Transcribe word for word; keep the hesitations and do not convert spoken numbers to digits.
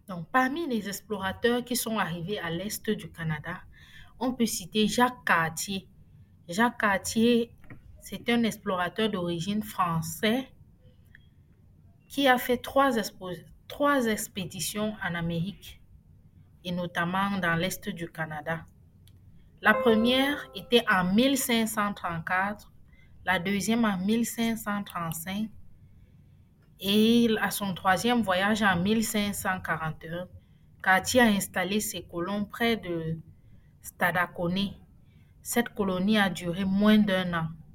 Donc, parmi les explorateurs qui sont arrivés à l'est du Canada, on peut citer Jacques Cartier. Jacques Cartier, c'est un explorateur d'origine française qui a fait trois, expo- trois expéditions en Amérique et notamment dans l'est du Canada. La première était en mille cinq cent trente-quatre, la deuxième en mille cinq cent trente-cinq et à son troisième voyage en mille cinq cent quarante et un, Cartier a installé ses colons près de Stadacone. Cette colonie a duré moins d'un an.